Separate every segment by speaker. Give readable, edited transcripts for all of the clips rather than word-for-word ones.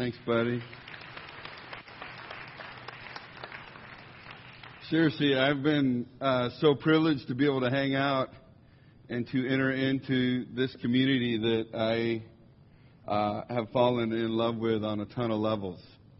Speaker 1: Thanks, buddy. Seriously, I've been so privileged to be able to hang out and to enter into this community that I have fallen in love with on a ton of levels.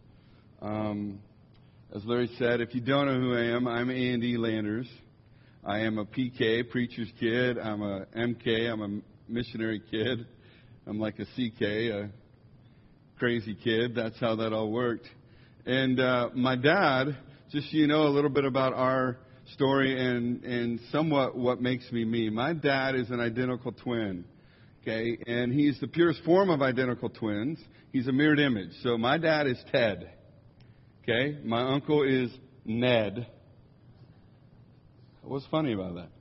Speaker 1: As Larry said, if you don't know who I am, I'm Andy Landers. I am a PK, preacher's kid. I'm a MK, I'm a missionary kid. I'm like a CK, a crazy kid. That's how that all worked. And my dad, just so you know a little bit about our story and somewhat what makes me me. My dad is an identical twin, okay? And he's the purest form of identical twins. He's a mirrored image. So my dad is Ted, okay? My uncle is Ned. What's funny about that?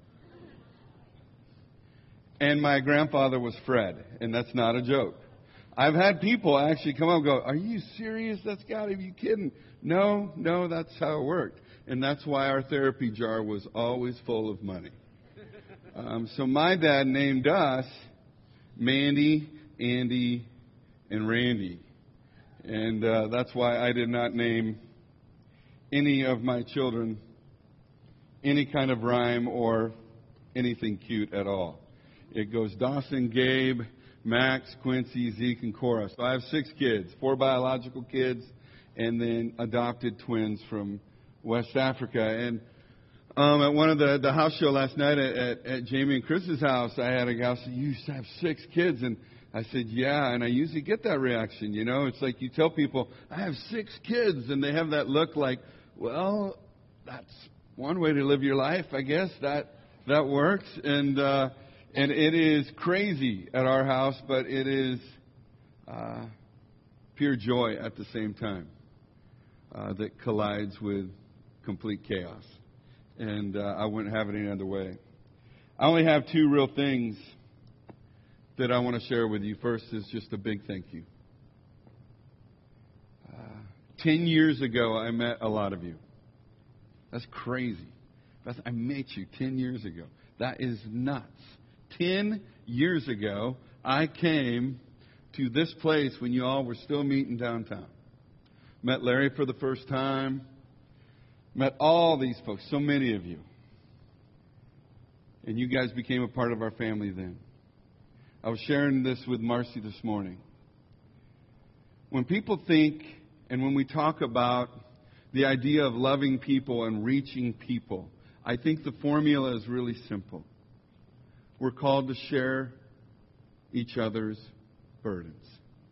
Speaker 1: And my grandfather was Fred, and that's not a joke. I've had people actually come up and go, "Are you serious? That's got to be you kidding." No, that's how it worked. And that's why our therapy jar was always full of money. So my dad named us Mandy, Andy, and Randy. And that's why I did not name any of my children any kind of rhyme or anything cute at all. It goes Dawson, Gabe, Max, Quincy, Zeke, and Cora. So I have 6 kids, 4 biological kids, and then adopted twins from West Africa. And at one of the house show last night at Jamie and Chris's house, I had a guy say, "You have 6 kids." And I said, "Yeah." And I usually get that reaction, you know. It's like you tell people, "I have 6 kids," and they have that look like, well, that's one way to live your life, I guess. That works. And it is crazy at our house, but it is pure joy at the same time that collides with complete chaos. And I wouldn't have it any other way. I only have 2 real things that I want to share with you. First is just a big thank you. 10 years ago, I met a lot of you. That's crazy. I met you 10 years ago. That is nuts. 10 years ago, I came to this place when you all were still meeting downtown. Met Larry for the first time. Met all these folks, so many of you. And you guys became a part of our family then. I was sharing this with Marcy this morning. When people think, and when we talk about the idea of loving people and reaching people, I think the formula is really simple. We're called to share each other's burdens.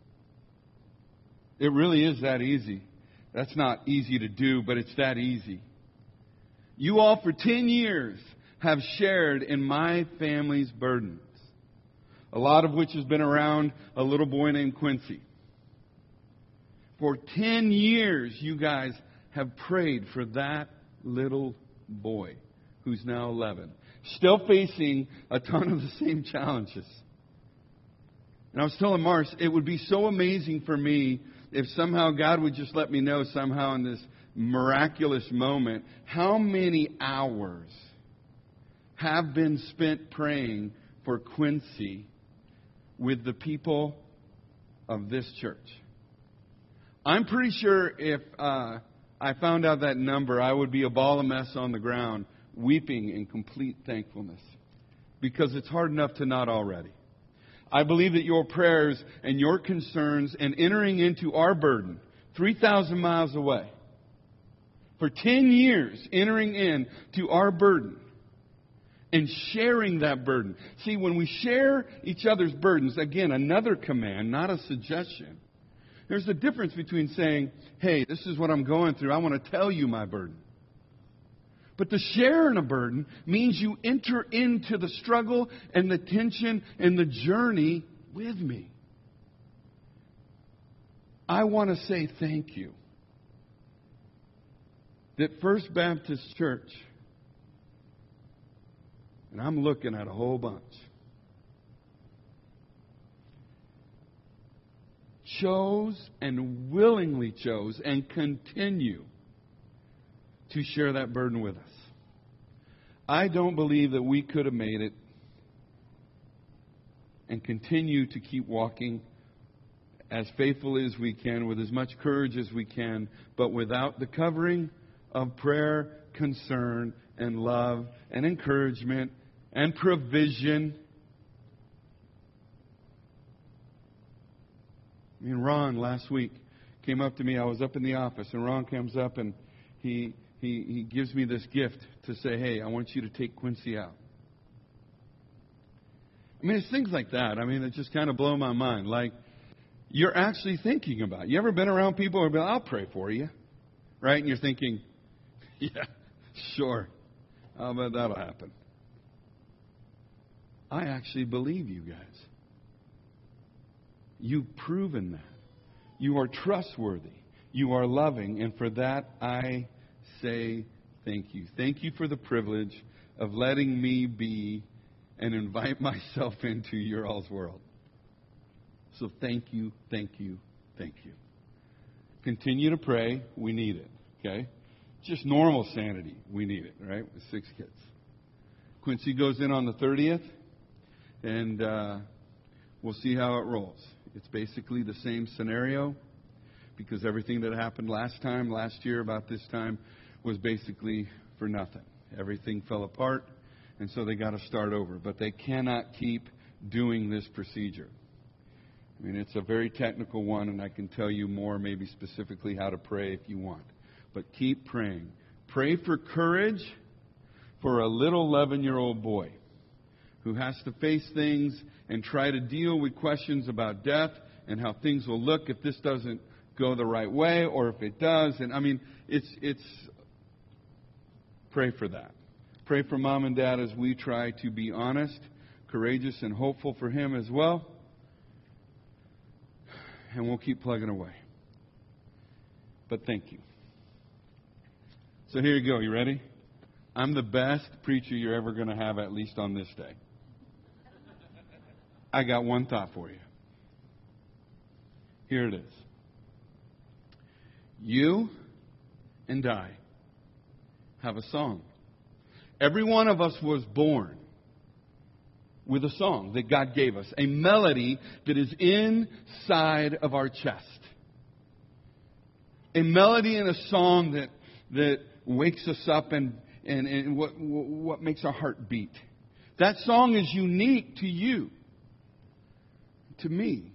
Speaker 1: It really is that easy. That's not easy to do, but it's that easy. You all for 10 years have shared in my family's burdens, a lot of which has been around a little boy named Quincy. For 10 years, you guys have prayed for that little boy who's now 11, still facing a ton of the same challenges. And I was telling Mars, it would be so amazing for me if somehow God would just let me know somehow in this miraculous moment how many hours have been spent praying for Quincy with the people of this church. I'm pretty sure if I found out that number, I would be a ball of mess on the ground, weeping in complete thankfulness. Because it's hard enough to not already. I believe that your prayers and your concerns and entering into our burden, 3,000 miles away, for 10 years entering into our burden and sharing that burden. See, when we share each other's burdens, again, another command, not a suggestion. There's a difference between saying, "Hey, this is what I'm going through. I want to tell you my burden." But to share in a burden means you enter into the struggle and the tension and the journey with me. I want to say thank you that First Baptist Church, and I'm looking at a whole bunch, chose and willingly chose and continue to share that burden with us. I don't believe that we could have made it and continue to keep walking as faithfully as we can, with as much courage as we can, but without the covering of prayer, concern, and love, and encouragement, and provision. I mean, Ron last week came up to me. I was up in the office, and Ron comes up and he gives me this gift to say, hey, I want you to take Quincy out. I mean, it's things like that. I mean, it just kind of blow my mind. Like, you're actually thinking about it. You ever been around people who are like, I'll pray for you, right? And you're thinking, yeah, sure. I'll bet that'll happen. I actually believe you guys. You've proven that. You are trustworthy. You are loving. And for that, I say thank you. Thank you for the privilege of letting me be and invite myself into your all's world. So thank you, thank you, thank you. Continue to pray. We need it. Okay? Just normal sanity. We need it, right? With 6 kids. Quincy goes in on the 30th, and we'll see how it rolls. It's basically the same scenario, because everything that happened last year about this time, was basically for nothing. Everything fell apart, and so they got to start over. But they cannot keep doing this procedure. I mean, it's a very technical one, and I can tell you more, maybe specifically how to pray if you want. But keep praying. Pray for courage for a little 11-year-old boy who has to face things and try to deal with questions about death and how things will look if this doesn't go the right way, or if it does. And I mean, it's pray for that. Pray for Mom and Dad as we try to be honest, courageous, and hopeful for him as well. And we'll keep plugging away. But thank you. So here you go. You ready? I'm the best preacher you're ever going to have, at least on this day. I got one thought for you. Here it is. You and I have a song. Every one of us was born with a song that God gave us, a melody that is inside of our chest. A melody and a song that wakes us up and what makes our heart beat. That song is unique to you, to me.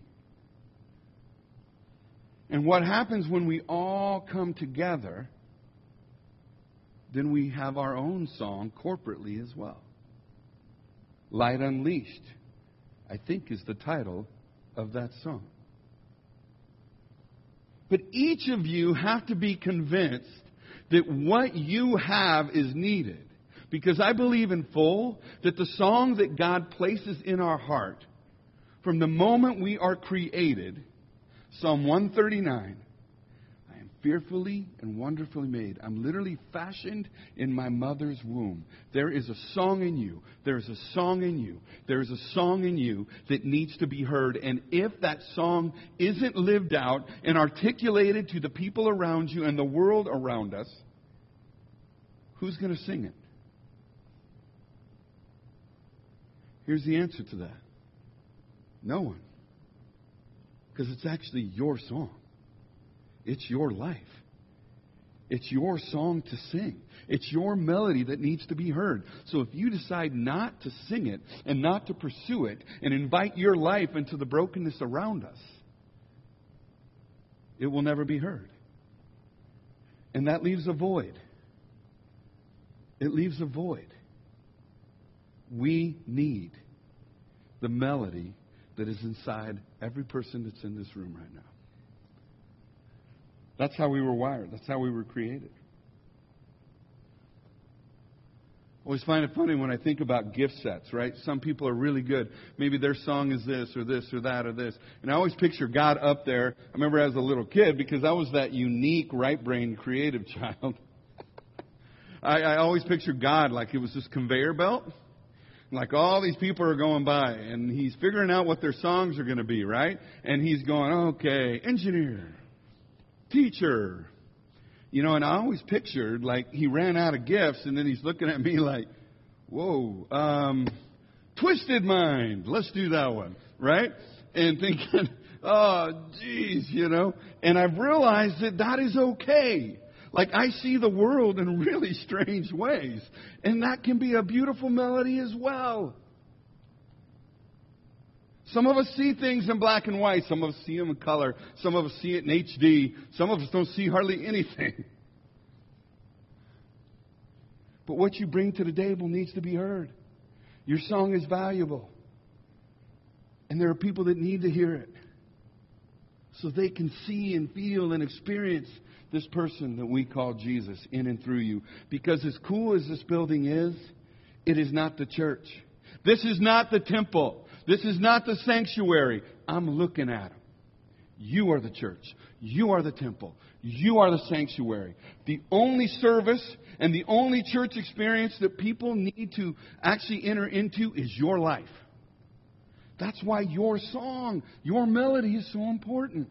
Speaker 1: And what happens when we all come together, then we have our own song corporately as well. Light Unleashed, I think, is the title of that song. But each of you have to be convinced that what you have is needed. Because I believe in full that the song that God places in our heart from the moment we are created, Psalm 139, I am fearfully and wonderfully made. I'm literally fashioned in my mother's womb. There is a song in you. There is a song in you. There is a song in you that needs to be heard. And if that song isn't lived out and articulated to the people around you and the world around us, who's going to sing it? Here's the answer to that. No one. Because it's actually your song. It's your life. It's your song to sing. It's your melody that needs to be heard. So if you decide not to sing it and not to pursue it and invite your life into the brokenness around us, it will never be heard. And that leaves a void. It leaves a void. We need the melody that is inside every person that's in this room right now. That's how we were wired. That's how we were created. I always find it funny when I think about gift sets, right? Some people are really good. Maybe their song is this or this or that or this. And I always picture God up there. I remember as a little kid, because I was that unique, right-brained, creative child. I always pictured God like it was this conveyor belt. Like all these people are going by, and he's figuring out what their songs are going to be, right? And he's going, okay, engineer, teacher. You know, and I always pictured like he ran out of gifts, and then he's looking at me like, whoa, twisted mind. Let's do that one, right? And thinking, Oh, geez, And I've realized that that is okay. Like, I see the world in really strange ways. And that can be a beautiful melody as well. Some of us see things in black and white. Some of us see them in color. Some of us see it in HD. Some of us don't see hardly anything. But what you bring to the table needs to be heard. Your song is valuable. And there are people that need to hear it, so they can see and feel and experience this person that we call Jesus in and through you. Because as cool as this building is, it is not the church. This is not the temple. This is not the sanctuary. I'm looking at them. You are the church. You are the temple. You are the sanctuary. The only service and the only church experience that people need to actually enter into is your life. That's why your song, your melody is so important.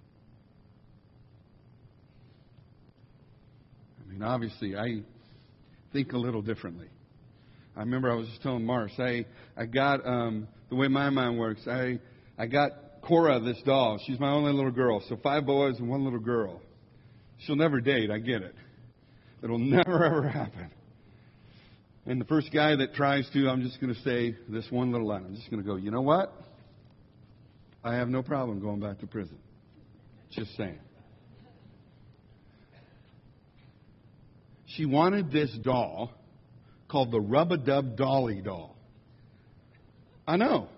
Speaker 1: I mean, obviously, I think a little differently. I remember I was just telling Mars, I got, the way my mind works, I got Cora, this doll. She's my only little girl. So 5 boys and 1 little girl. She'll never date, I get it. It'll never, ever happen. And the first guy that tries to, I'm just going to say this one little line. I'm just going to go, you know what? I have no problem going back to prison. Just saying. She wanted this doll called the Rub-a-Dub Dolly doll. I know.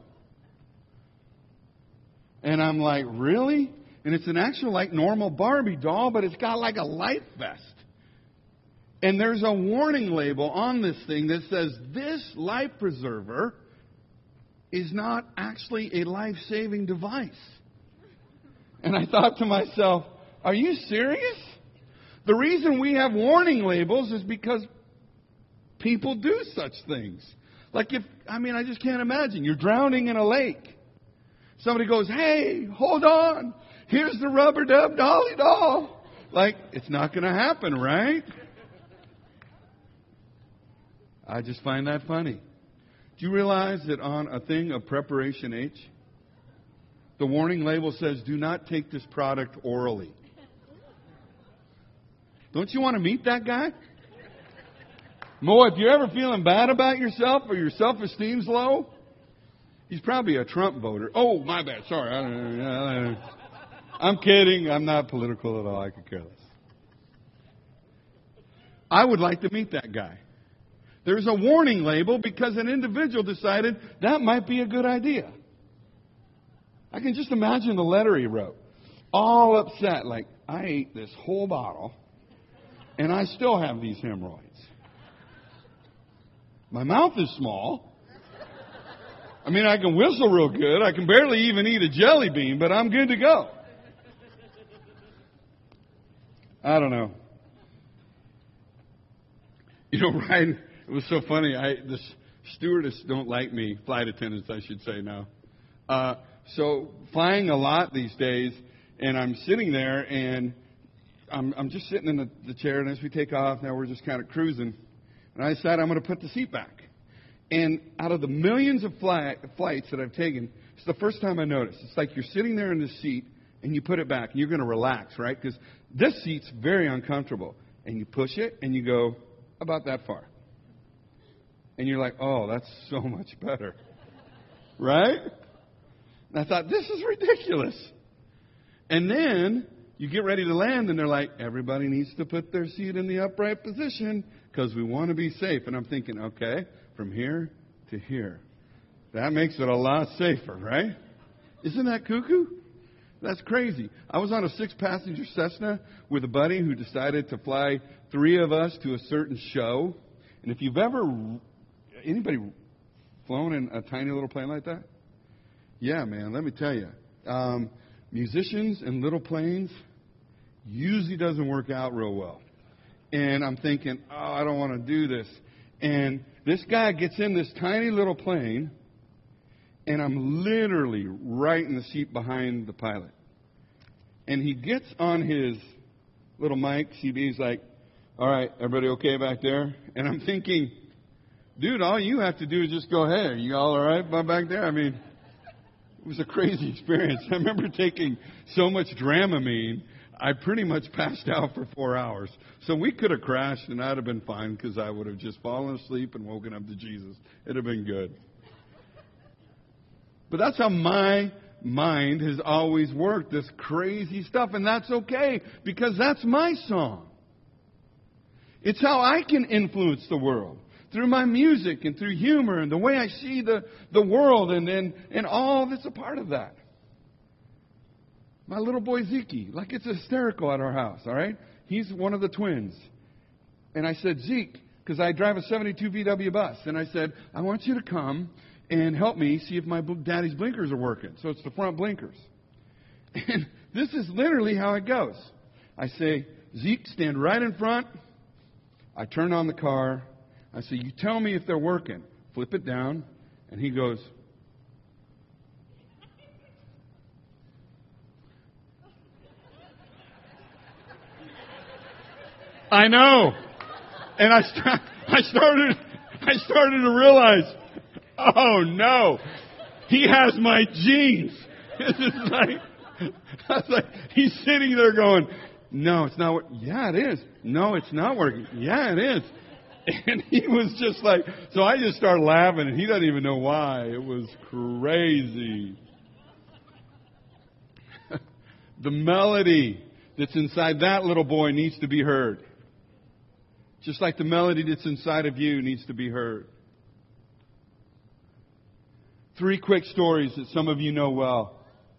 Speaker 1: And I'm like, really? And it's an actual like normal Barbie doll, but it's got like a life vest. And there's a warning label on this thing that says this life preserver is not actually a life-saving device. And I thought to myself, are you serious? The reason we have warning labels is because people do such things. Like I just can't imagine. You're drowning in a lake. Somebody goes, hey, hold on. Here's the Rub-a-Dub Dolly doll. Like, it's not going to happen, right? I just find that funny. Do you realize that on a thing of Preparation H, the warning label says, do not take this product orally. Don't you want to meet that guy? Mo, if you're ever feeling bad about yourself or your self-esteem's low, he's probably a Trump voter. Oh, my bad. Sorry. I'm kidding. I'm not political at all. I could care less. I would like to meet that guy. There's a warning label because an individual decided that might be a good idea. I can just imagine the letter he wrote. All upset, like, I ate this whole bottle and I still have these hemorrhoids. My mouth is small. I mean, I can whistle real good. I can barely even eat a jelly bean, but I'm good to go. I don't know. Ryan, it was so funny. The stewardess don't like me. Flight attendants, I should say now. So flying a lot these days, and I'm sitting there, and I'm just sitting in the chair, and as we take off, now we're just kind of cruising, and I decide I'm going to put the seat back. And out of the millions of flights that I've taken, it's the first time I noticed. It's like you're sitting there in the seat, and you put it back, and you're going to relax, right? Because this seat's very uncomfortable. And you push it, and you go about that far. And you're like, oh, that's so much better. Right? And I thought, this is ridiculous. And then you get ready to land, and they're like, everybody needs to put their seat in the upright position because we want to be safe. And I'm thinking, okay, from here to here. That makes it a lot safer, right? Isn't that cuckoo? That's crazy. I was on a 6-passenger Cessna with a buddy who decided to fly 3 of us to a certain show. And if you've anybody flown in a tiny little plane like that? Yeah, man, let me tell you. Musicians and little planes usually doesn't work out real well. And I'm thinking, oh, I don't want to do this. And this guy gets in this tiny little plane, and I'm literally right in the seat behind the pilot. And he gets on his little mic, CB, he's like, all right, everybody okay back there? And I'm thinking, dude, all you have to do is just go, hey, are you all right back there? I mean, It was a crazy experience. I remember taking so much Dramamine, I pretty much passed out for 4 hours. So we could have crashed and I'd have been fine because I would have just fallen asleep and woken up to Jesus. It'd have been good. But that's how my mind has always worked, this crazy stuff. And that's okay because that's my song. It's how I can influence the world. Through my music and through humor and the way I see the world and all that's a part of that. My little boy Zeke, like it's hysterical at our house, all right? He's one of the twins. And I said, Zeke, because I drive a 72 VW bus. And I said, I want you to come and help me see if my daddy's blinkers are working. So it's the front blinkers. And this is literally how it goes. I say, Zeke, stand right in front. I turn on the car. I say, you tell me if they're working. Flip it down. And he goes, I know. And I started to realize, oh no, he has my genes. It's like, I was like, he's sitting there going, no, it's not. Yeah, it is. No, it's not working. Yeah, it is. And he was just like, so I just started laughing, and he doesn't even know why. It was crazy. The melody that's inside that little boy needs to be heard. Just like the melody that's inside of you needs to be heard. 3 quick stories that some of you know well.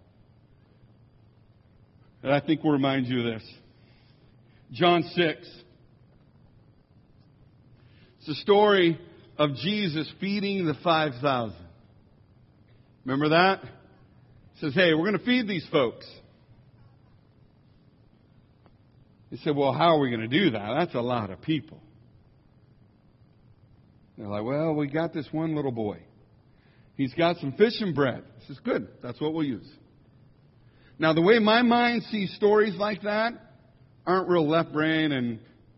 Speaker 1: And I think will remind you of this. John 6. It's the story of Jesus feeding the 5,000. Remember that? He says, hey, we're going to feed these folks. He said, well, how are we going to do that? That's a lot of people. They're like, well, we got this one little boy. He's got some fish and bread. He says, good, that's what we'll use. Now, the way my mind sees stories like that aren't real left brain and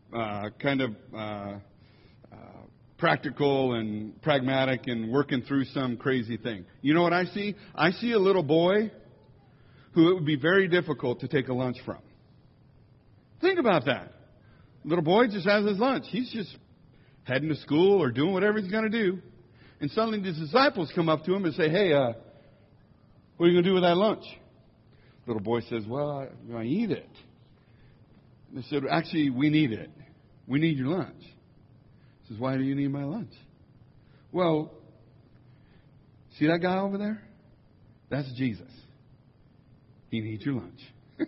Speaker 1: practical and pragmatic and working through some crazy thing. You know what I see? I see a little boy who it would be very difficult to take a lunch from. Think about that. Little boy just has his lunch. He's just heading to school or doing whatever he's going to do. And suddenly the disciples come up to him and say, hey, what are you going to do with that lunch? Little boy says, well, I eat it. And they said, actually, we need it. We need your lunch. He says, why do you need my lunch? Well, see that guy over there? That's Jesus. He needs your lunch.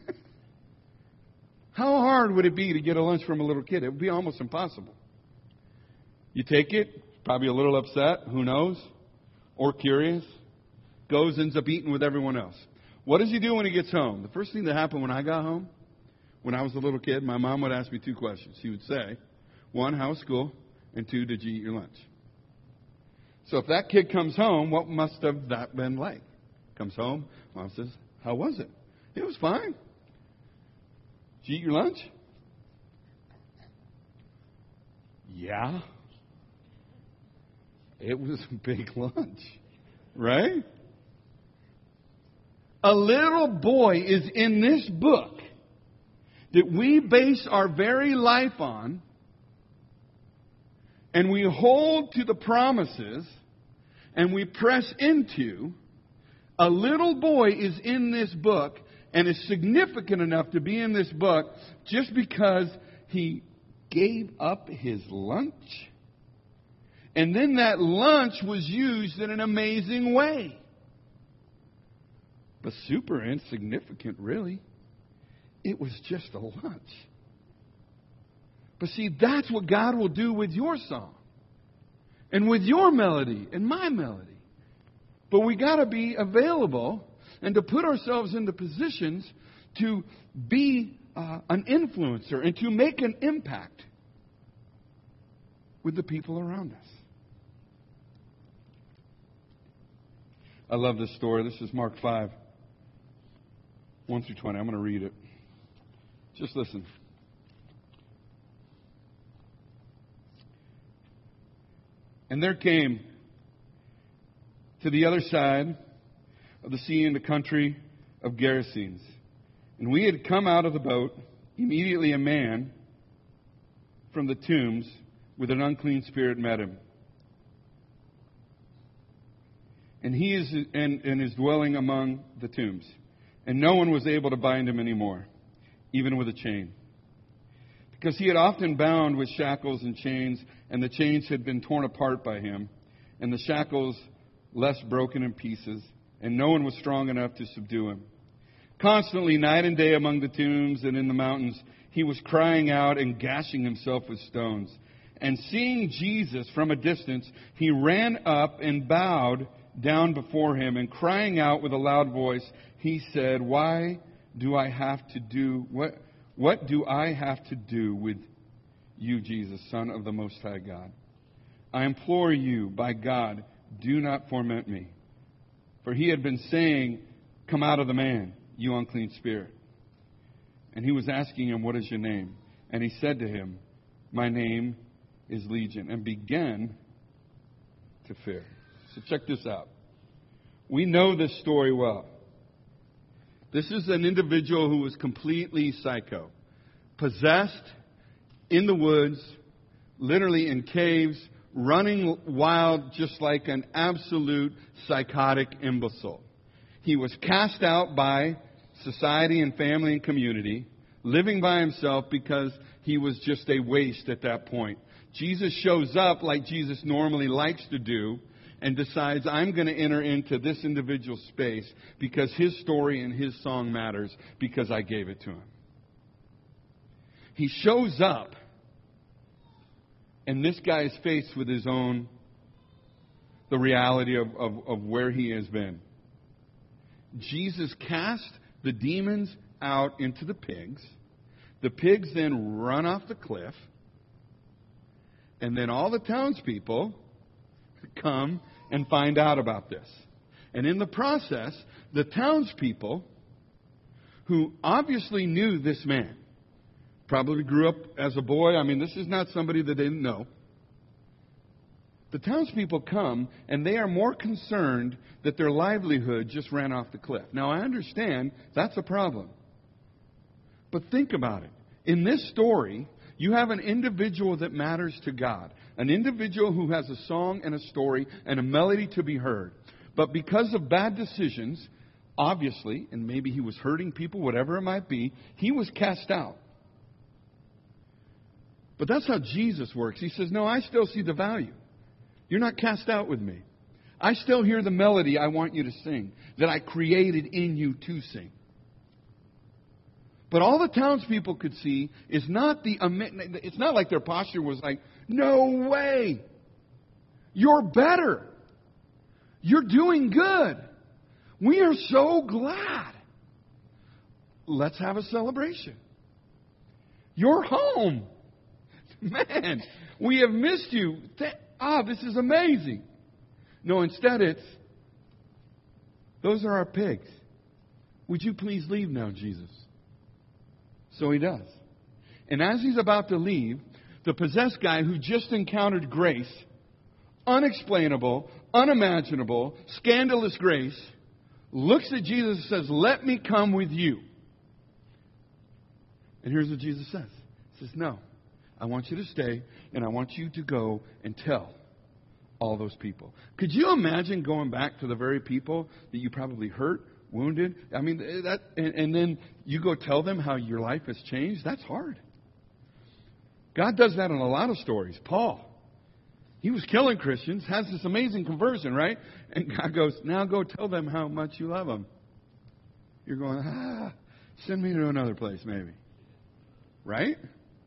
Speaker 1: How hard would it be to get a lunch from a little kid? It would be almost impossible. You take it, probably a little upset, who knows, or curious, goes, ends up eating with everyone else. What does he do when he gets home? The first thing that happened when I got home, when I was a little kid, my mom would ask me 2 questions. She would say, 1, how was school? And 2, did you eat your lunch? So if that kid comes home, what must have that been like? Comes home, mom says, how was it? It was fine. Did you eat your lunch? Yeah. It was a big lunch, right? A little boy is in this book that we base our very life on, and we hold to the promises, and we press into. A little boy is in this book and is significant enough to be in this book just because he gave up his lunch. And then that lunch was used in an amazing way. But super insignificant, really. It was just a lunch. But see, that's what God will do with your song. And with your melody and my melody. But we got to be available and to put ourselves into positions to be an influencer and to make an impact with the people around us. I love this story. This is Mark 5, 1 through 20. I'm going to read it. Just listen. And there came to the other side of the sea in the country of Gerasenes. And we had come out of the boat. Immediately a man from the tombs with an unclean spirit met him. And he is dwelling among the tombs. And no one was able to bind him anymore, even with a chain. Because he had often bound with shackles and chains, and the chains had been torn apart by him, and the shackles less broken in pieces, and no one was strong enough to subdue him. Constantly, night and day among the tombs and in the mountains, he was crying out and gashing himself with stones. And seeing Jesus from a distance, he ran up and bowed down before him, and crying out with a loud voice, he said, What do I have to do with you, Jesus, Son of the Most High God? I implore you, by God, do not torment me. For he had been saying, Come out of the man, you unclean spirit. And he was asking him, What is your name? And he said to him, My name is Legion, and began to fear. So check this out. We know this story well. This is an individual who was completely psycho, possessed, in the woods, literally in caves, running wild just like an absolute psychotic imbecile. He was cast out by society and family and community, living by himself because he was just a waste at that point. Jesus shows up like Jesus normally likes to do and decides, I'm going to enter into this individual space because his story and his song matters because I gave it to him. He shows up, and this guy is faced with the reality of where he has been. Jesus cast the demons out into the pigs. The pigs then run off the cliff. And then all the townspeople come and find out about this. And in the process, the townspeople, who obviously knew this man, probably grew up as a boy. I mean, this is not somebody that they didn't know. The townspeople come, and they are more concerned that their livelihood just ran off the cliff. Now, I understand that's a problem. But think about it. In this story, you have an individual that matters to God. An individual who has a song and a story and a melody to be heard. But because of bad decisions, obviously, and maybe he was hurting people, whatever it might be, he was cast out. But that's how Jesus works. He says, no, I still see the value. You're not cast out with me. I still hear the melody I want you to sing, that I created in you to sing. But all the townspeople could see is it's not like their posture was like, no way. You're better. You're doing good. We are so glad. Let's have a celebration. You're home. Man, we have missed you. This is amazing. No, instead it's, those are our pigs. Would you please leave now, Jesus? So he does. And as he's about to leave, the possessed guy who just encountered grace, unexplainable, unimaginable, scandalous grace, looks at Jesus and says, let me come with you. And here's what Jesus says. He says, no, I want you to stay, and I want you to go and tell all those people. Could you imagine going back to the very people that you probably hurt, wounded? I mean, and then you go tell them how your life has changed? That's hard. God does that in a lot of stories. Paul, he was killing Christians, has this amazing conversion, right? And God goes, now go tell them how much you love them. You're going, send me to another place maybe. Right?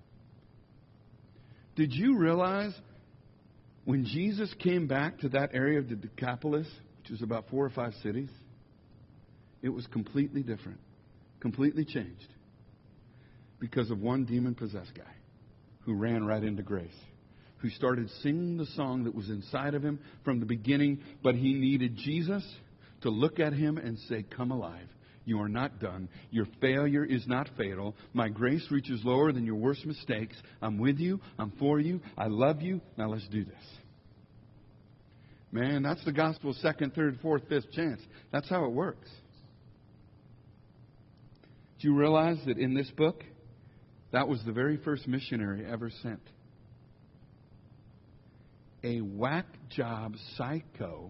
Speaker 1: Did you realize when Jesus came back to that area of the Decapolis, which was about 4 or 5 cities, it was completely different, completely changed because of one demon-possessed guy who ran right into grace, who started singing the song that was inside of him from the beginning, but he needed Jesus to look at him and say, come alive. You are not done. Your failure is not fatal. My grace reaches lower than your worst mistakes. I'm with you. I'm for you. I love you. Now let's do this. Man, that's the gospel second, third, fourth, fifth chance. That's how it works. Do you realize that in this book, that was the very first missionary ever sent? A whack job psycho,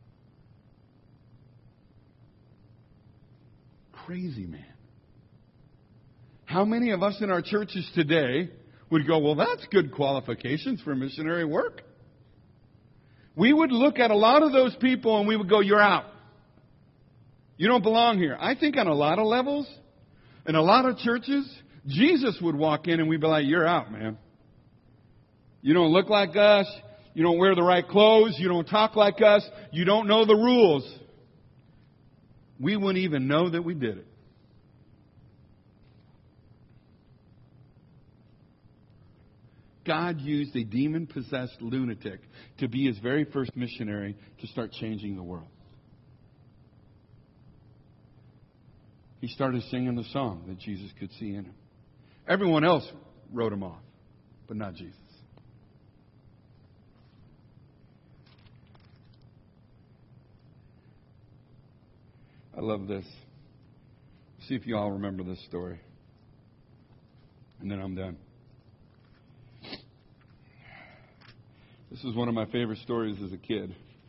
Speaker 1: crazy man. How many of us in our churches today would go, well, that's good qualifications for missionary work? We would look at a lot of those people and we would go, you're out. You don't belong here. I think on a lot of levels, in a lot of churches, Jesus would walk in and we'd be like, you're out, man. You don't look like us. You don't wear the right clothes. You don't talk like us. You don't know the rules. We wouldn't even know that we did it. God used a demon-possessed lunatic to be His very first missionary to start changing the world. He started singing the song that Jesus could see in him. Everyone else wrote him off, but not Jesus. I love this. See if you all remember this story. And then I'm done. This is one of my favorite stories as a kid.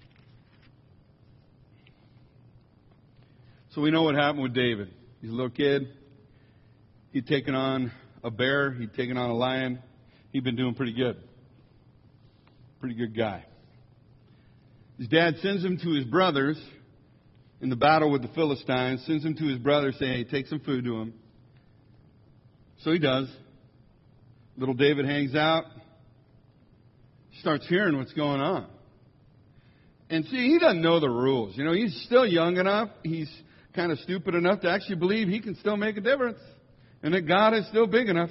Speaker 1: So we know what happened with David. He's a little kid. He'd taken on a bear. He'd taken on a lion. He'd been doing pretty good. Pretty good guy. His dad sends him to his brothers in the battle with the Philistines. Sends him to his brothers saying, hey, take some food to him. So he does. Little David hangs out. Starts hearing what's going on. And see, he doesn't know the rules. You know, he's still young enough. He's kind of stupid enough to actually believe he can still make a difference. And that God is still big enough.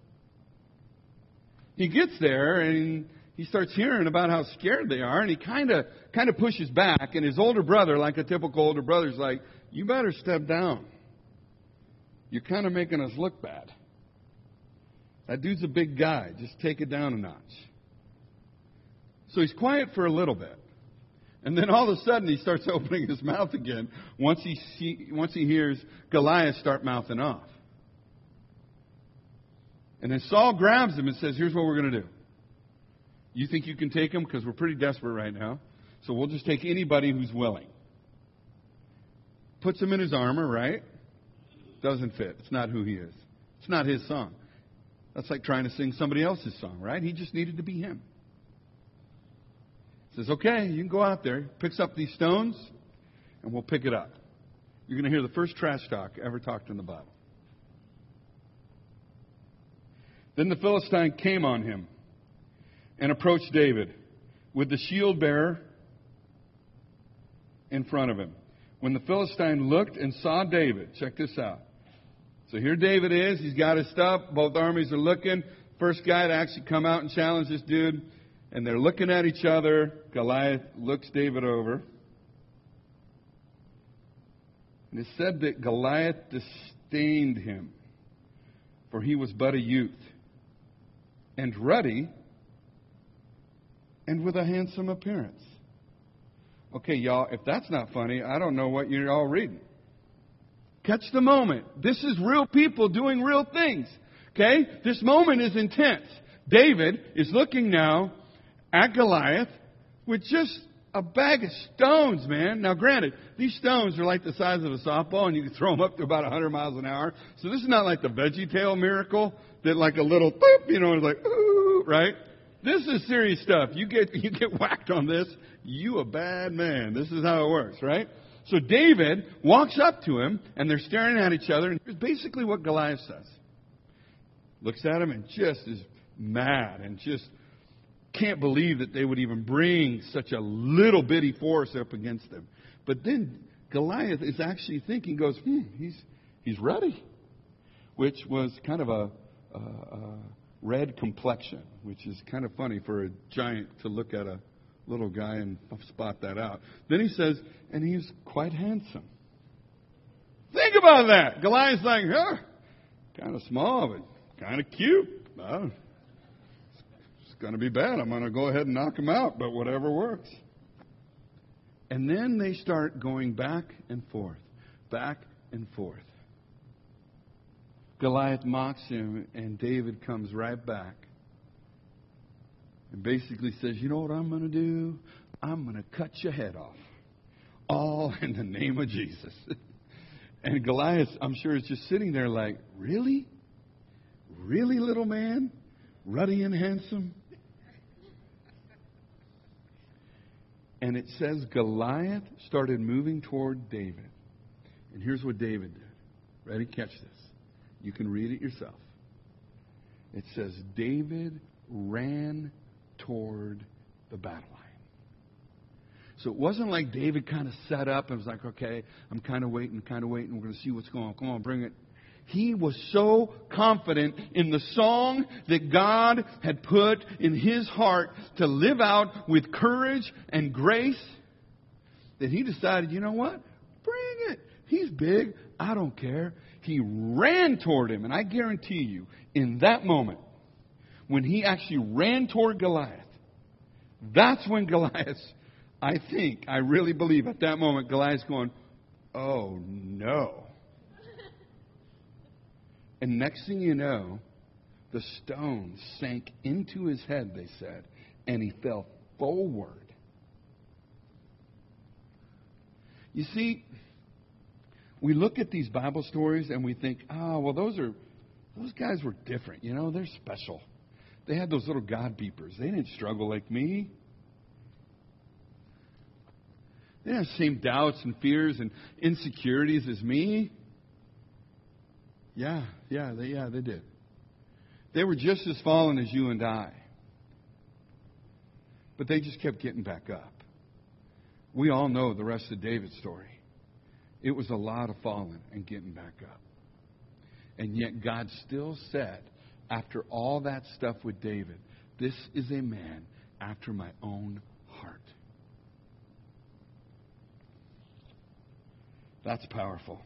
Speaker 1: He gets there and he starts hearing about how scared they are. And he kind of pushes back. And his older brother, like a typical older brother, is like, you better step down. You're kind of making us look bad. That dude's a big guy. Just take it down a notch. So he's quiet for a little bit. And then all of a sudden he starts opening his mouth again once he hears Goliath start mouthing off. And then Saul grabs him and says, here's what we're going to do. You think you can take him? Because we're pretty desperate right now. So we'll just take anybody who's willing. Puts him in his armor, right? Doesn't fit. It's not who he is. It's not his song. That's like trying to sing somebody else's song, right? He just needed to be him. Says, okay, you can go out there. Picks up these stones, and we'll pick it up. You're going to hear the first trash talk ever talked in the Bible. Then the Philistine came on him and approached David with the shield bearer in front of him. When the Philistine looked and saw David, check this out. So here David is. He's got his stuff. Both armies are looking. First guy to actually come out and challenge this dude. And they're looking at each other. Goliath looks David over. And it said that Goliath disdained him, for he was but a youth, and ruddy, and with a handsome appearance. Okay, y'all, if that's not funny, I don't know what you're all reading. Catch the moment. This is real people doing real things. Okay? This moment is intense. David is looking now at Goliath with just a bag of stones, man. Now, granted, these stones are like the size of a softball, and you can throw them up to about 100 miles an hour. So this is not like the VeggieTale miracle that like a little, boop, you know, it's like, ooh, right? This is serious stuff. You get whacked on this, you a bad man. This is how it works, right? So David walks up to him, and they're staring at each other, and here's basically what Goliath says. Looks at him and just is mad and just can't believe that they would even bring such a little bitty force up against them. But then Goliath is actually thinking, goes, he's ready. Which was kind of a red complexion, which is kind of funny for a giant to look at a little guy and spot that out. Then he says, and he's quite handsome. Think about that. Goliath's like, kind of small, but kind of cute. Going to be bad. I'm going to go ahead and knock him out, but whatever works. And then they start going back and forth, back and forth. Goliath mocks him, and David comes right back and basically says, you know what I'm going to do? I'm going to cut your head off. All in the name of Jesus. And Goliath, I'm sure, is just sitting there like, really? Really, little man? Ruddy and handsome? And it says Goliath started moving toward David. And here's what David did. Ready? Catch this. You can read it yourself. It says David ran toward the battle line. So it wasn't like David kind of set up and was like, okay, I'm kind of waiting. We're going to see what's going on. Come on, bring it. He was so confident in the song that God had put in his heart to live out with courage and grace that he decided, you know what? Bring it. He's big. I don't care. He ran toward him. And I guarantee you, in that moment, when he actually ran toward Goliath, that's when Goliath, I really believe at that moment, Goliath's going, oh no. And next thing you know, the stone sank into his head, they said, and he fell forward. You see, we look at these Bible stories and we think, oh, well, those guys were different. You know, they're special. They had those little God beepers. They didn't struggle like me. They didn't have the same doubts and fears and insecurities as me. Yeah, they did. They were just as fallen as you and I. But they just kept getting back up. We all know the rest of David's story. It was a lot of falling and getting back up. And yet God still said, after all that stuff with David, this is a man after my own heart. That's powerful.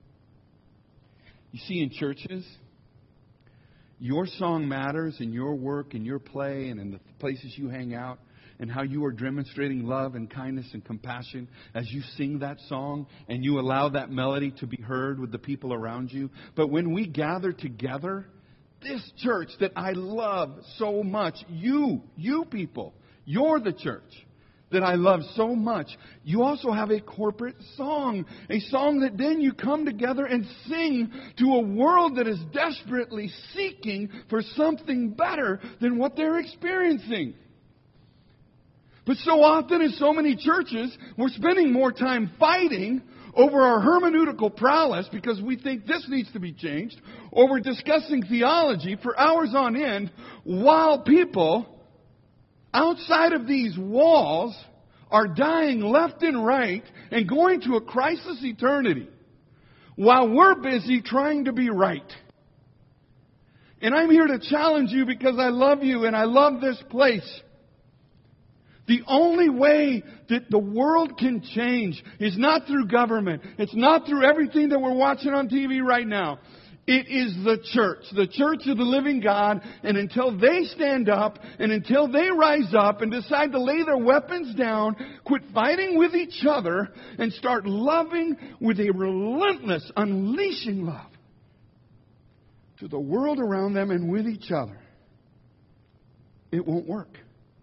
Speaker 1: You see, in churches, your song matters in your work, in your play, and in the places you hang out, and how you are demonstrating love and kindness and compassion as you sing that song and you allow that melody to be heard with the people around you. But when we gather together, this church that I love so much, you people, you're the church that I love so much. You also have a corporate song. A song that then you come together and sing to a world that is desperately seeking for something better than what they're experiencing. But so often in so many churches, we're spending more time fighting over our hermeneutical prowess because we think this needs to be changed, or we're discussing theology for hours on end while people outside of these walls are dying left and right and going to a crisis eternity while we're busy trying to be right. And I'm here to challenge you because I love you and I love this place. The only way that the world can change is not through government. It's not through everything that we're watching on TV right now. It is the church of the living God. And until they stand up and until they rise up and decide to lay their weapons down, quit fighting with each other, and start loving with a relentless, unleashing love to the world around them and with each other, it won't work.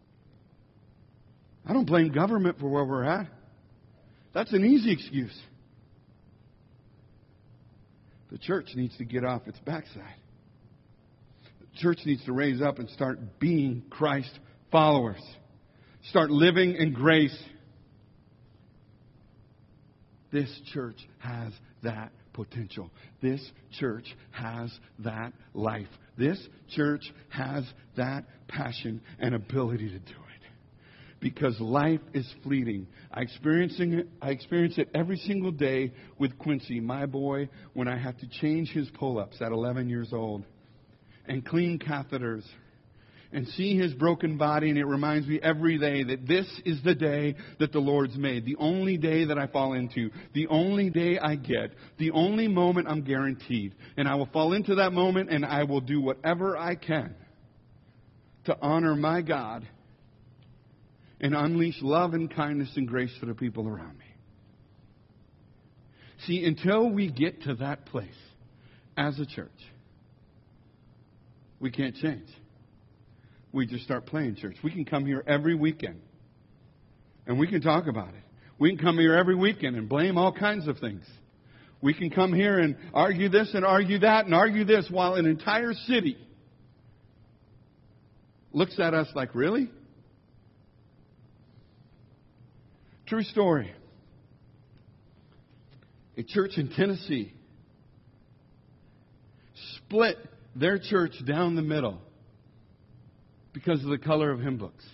Speaker 1: I don't blame government for where we're at. That's an easy excuse. The church needs to get off its backside. The church needs to raise up and start being Christ followers. Start living in grace. This church has that potential. This church has that life. This church has that passion and ability to do it. Because life is fleeting. I experience it every single day with Quincy, my boy, when I have to change his pull-ups at 11 years old and clean catheters and see his broken body. And it reminds me every day that this is the day that the Lord's made. The only day that I fall into. The only day I get. The only moment I'm guaranteed. And I will fall into that moment and I will do whatever I can to honor my God and unleash love and kindness and grace for the people around me. See, until we get to that place as a church, we can't change. We just start playing church. We can come here every weekend and we can talk about it. We can come here every weekend and blame all kinds of things. We can come here and argue this and argue that and argue this while an entire city looks at us like, really? True story. A church in Tennessee split their church down the middle because of the color of hymn books.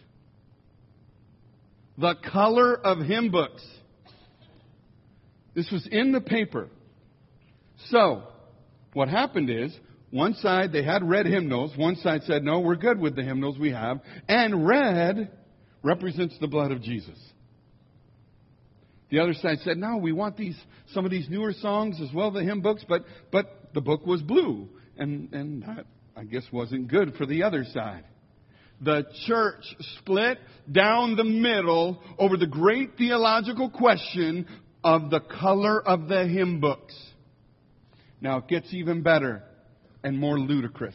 Speaker 1: The color of hymn books. This was in the paper. So, what happened is, one side, they had red hymnals. One side said, no, we're good with the hymnals we have. And red represents the blood of Jesus. The other side said, no, we want some of these newer songs as well, the hymn books, but the book was blue. And that, I guess, wasn't good for the other side. The church split down the middle over the great theological question of the color of the hymn books. Now, it gets even better and more ludicrous.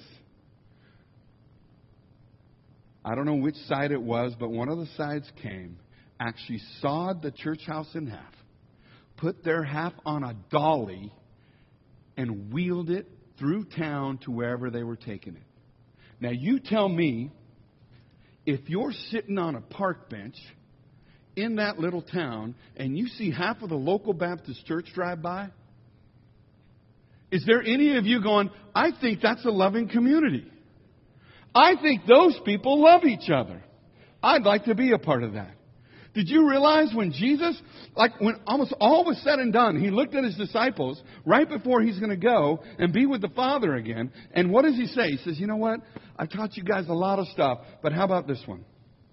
Speaker 1: I don't know which side it was, but one of the sides came, actually sawed the church house in half, put their half on a dolly, and wheeled it through town to wherever they were taking it. Now, you tell me, if you're sitting on a park bench in that little town and you see half of the local Baptist church drive by, is there any of you going, I think that's a loving community? I think those people love each other. I'd like to be a part of that. Did you realize when Jesus, when almost all was said and done, he looked at his disciples right before he's going to go and be with the Father again. And what does he say? He says, you know what? I've taught you guys a lot of stuff, but how about this one?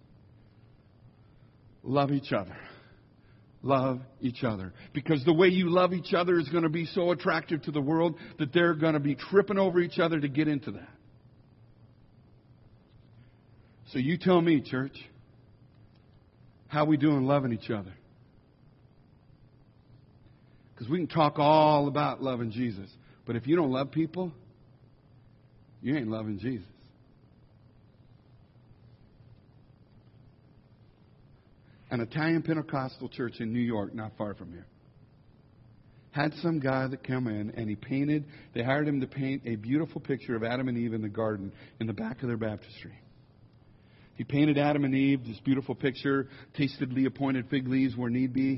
Speaker 1: Love each other. Love each other. Because the way you love each other is going to be so attractive to the world that they're going to be tripping over each other to get into that. So you tell me, church, how we doing loving each other? Because we can talk all about loving Jesus, but if you don't love people, you ain't loving Jesus. An Italian Pentecostal church in New York, not far from here, had some guy that come in and they hired him to paint a beautiful picture of Adam and Eve in the garden in the back of their baptistry. He painted Adam and Eve, this beautiful picture, tastedly appointed fig leaves where need be.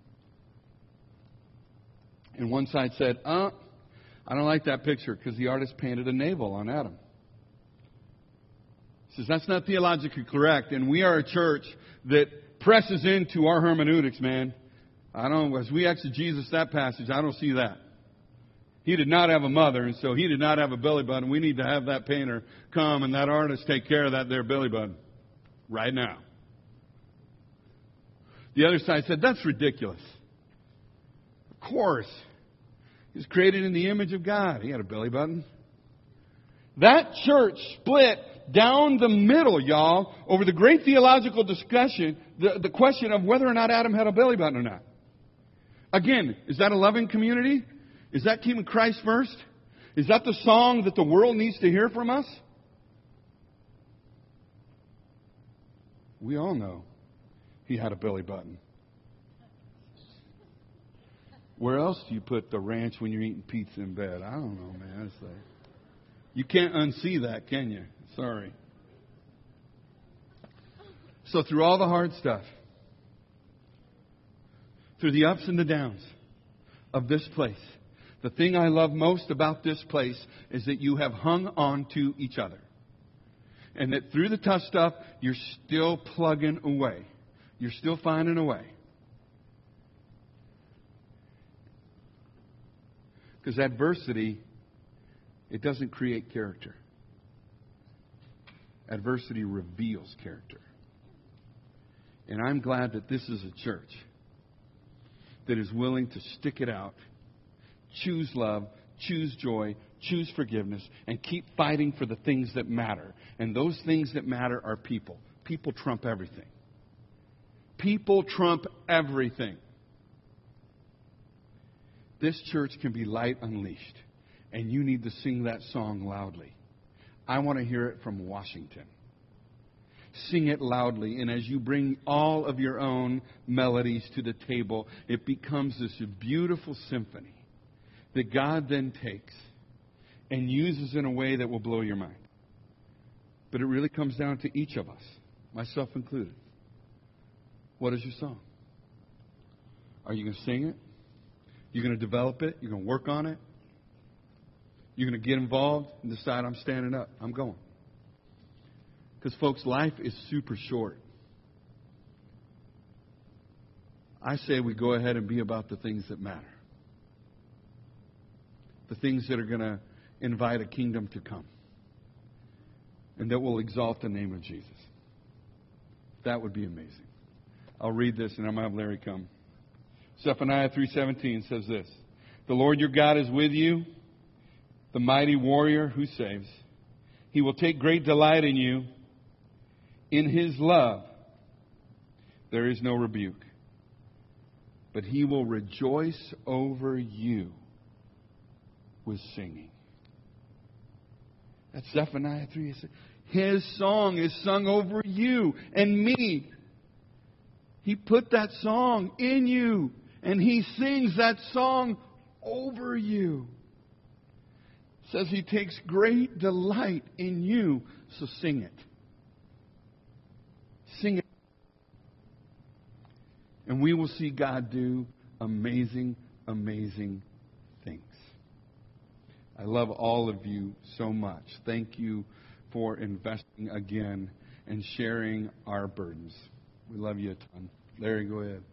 Speaker 1: And one side said, I don't like that picture because the artist painted a navel on Adam. He says, that's not theologically correct. And we are a church that presses into our hermeneutics, man. As we exegesis that passage, I don't see that. He did not have a mother, and so he did not have a belly button. We need to have that painter come and that artist take care of that there belly button right now. The other side said, that's ridiculous. Of course. He was created in the image of God. He had a belly button. That church split down the middle, y'all, over the great theological discussion, the question of whether or not Adam had a belly button or not. Again, is that a loving community? Is that keeping Christ first? Is that the song that the world needs to hear from us? We all know he had a belly button. Where else do you put the ranch when you're eating pizza in bed? I don't know, man. It's like, you can't unsee that, can you? Sorry. So through all the hard stuff, through the ups and the downs of this place, the thing I love most about this place is that you have hung on to each other. And that through the tough stuff, you're still plugging away. You're still finding a way. Because adversity, it doesn't create character. Adversity reveals character. And I'm glad that this is a church that is willing to stick it out, choose love, choose joy, choose forgiveness, and keep fighting for the things that matter. And those things that matter are people. People trump everything. people trump everything. This church can be light unleashed, and you need to sing that song loudly. I want to hear it from Washington. Sing it loudly, and as you bring all of your own melodies to the table, it becomes this beautiful symphony that God then takes and uses in a way that will blow your mind. But it really comes down to each of us, myself included. What is your song? Are you going to sing it? You're going to develop it? You're going to work on it? You're going to get involved and decide, I'm standing up. I'm going. Because, folks, life is super short. I say we go ahead and be about the things that matter. The things that are going to invite a kingdom to come. And that will exalt the name of Jesus. That would be amazing. I'll read this and I'm going to have Larry come. Zephaniah 3:17 says this. The Lord your God is with you, the mighty warrior who saves. He will take great delight in you. In His love, there is no rebuke. But He will rejoice over you with singing. That's Zephaniah 3. His song is sung over you and me. He put that song in you, and He sings that song over you. It says He takes great delight in you, so sing it. Sing it. And we will see God do amazing, amazing things. I love all of you so much. Thank you for investing again and sharing our burdens. We love you a ton. Larry, go ahead.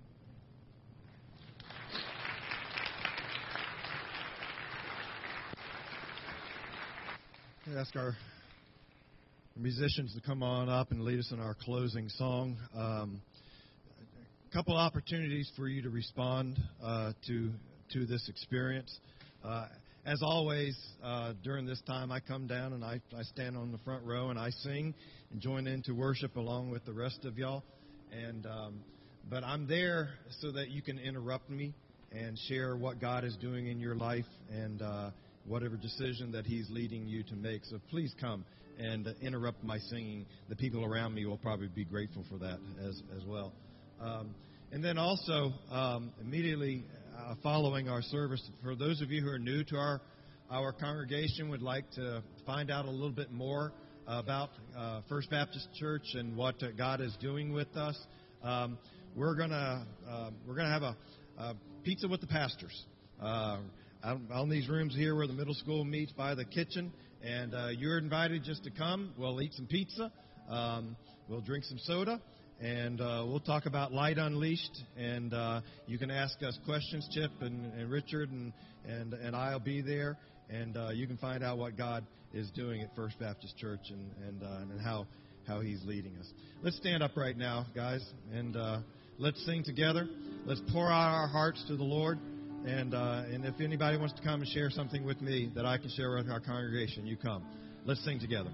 Speaker 2: I ask our musicians to come on up and lead us in our closing song. A couple opportunities for you to respond to this experience. As always, during this time, I come down and I stand on the front row and I sing and join into worship along with the rest of y'all. But I'm there so that you can interrupt me and share what God is doing in your life and whatever decision that He's leading you to make. So please come and interrupt my singing. The people around me will probably be grateful for that as well. And then also, immediately following our service, for those of you who are new to our congregation, would like to find out a little bit more about First Baptist Church and what God is doing with us, we're gonna have a pizza with the pastors. On these rooms here where the middle school meets by the kitchen, and you're invited just to come. We'll eat some pizza, we'll drink some soda, and we'll talk about Light Unleashed, and you can ask us questions, Chip and Richard, and I'll be there, and you can find out what God is doing at First Baptist Church and how He's leading us. Let's stand up right now, guys, and let's sing together. Let's pour out our hearts to the Lord. And if anybody wants to come and share something with me that I can share with our congregation, you come. Let's sing together.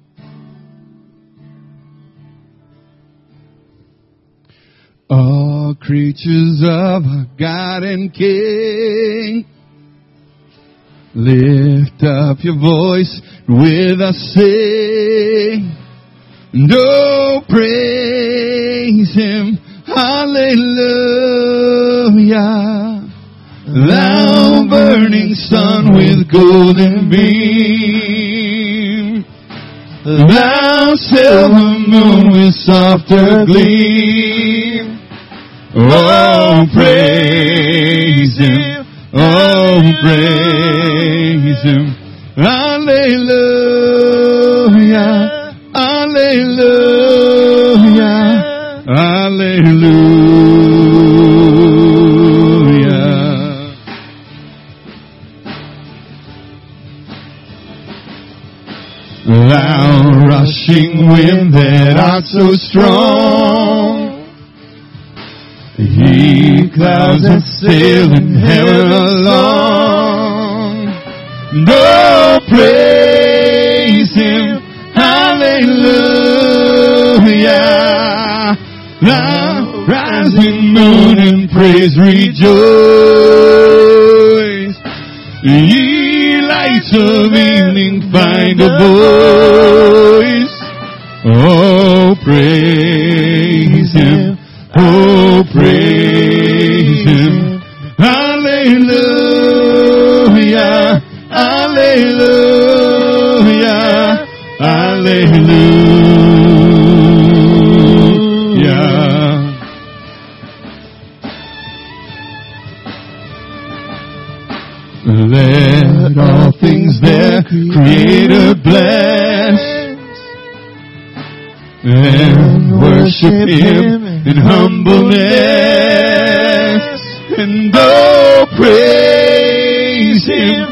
Speaker 1: All creatures of our God and King, lift up your voice with us, sing. Oh, praise Him, hallelujah. Thou burning sun with golden beam, thou silver moon with softer gleam. Oh, praise Him, oh, praise Him. Hallelujah, hallelujah, hallelujah. Thou rushing wind that art so strong, He clouds that sail in heaven along. Oh, praise Him, hallelujah. Thou tune in praise rejoice. Ye lights of evening find a voice. Oh, praise Him. Oh, praise Him. Hallelujah. Hallelujah. Hallelujah. Let all things there Creator bless and worship Him in humbleness, and oh, praise Him.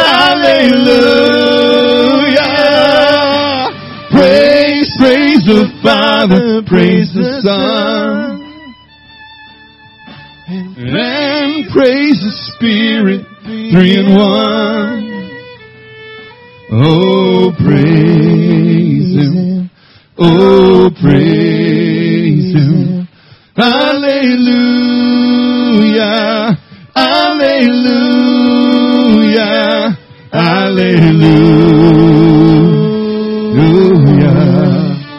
Speaker 1: Hallelujah. Praise, praise the Father, praise the Son, and praise the Spirit, 3 in 1. Oh, praise Him. Oh, praise Him. Hallelujah. Hallelujah. Hallelujah.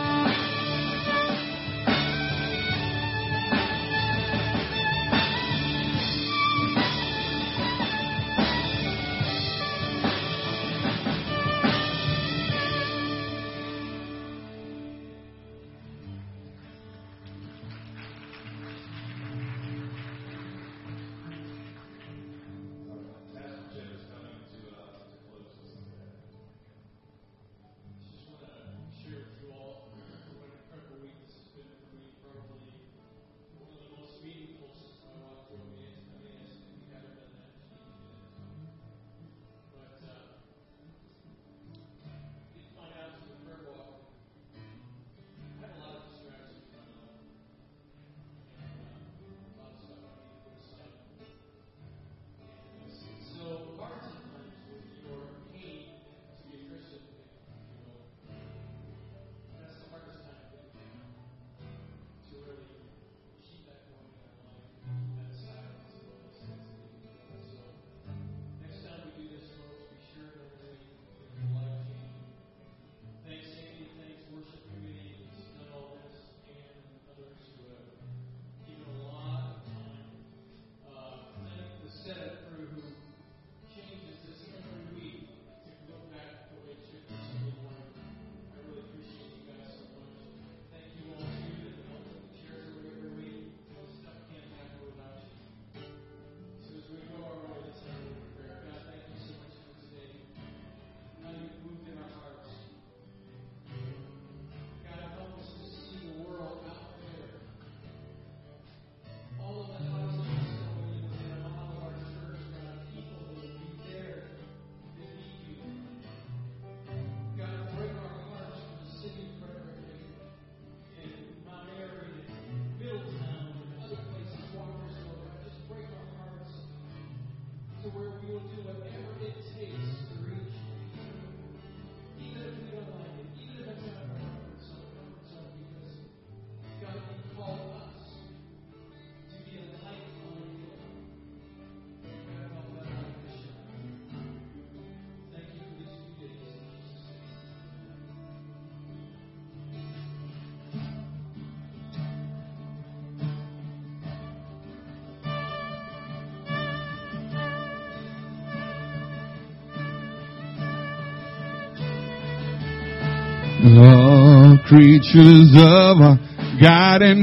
Speaker 1: All creatures of our God and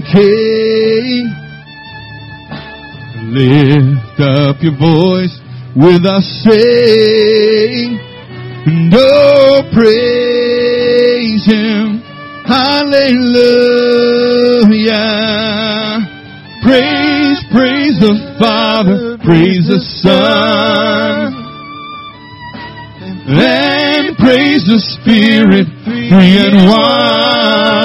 Speaker 1: King, lift up your voice with us, sing, and oh, praise Him, hallelujah. Praise, praise the Father, praise the Son, and praise the Spirit, 3 in 1.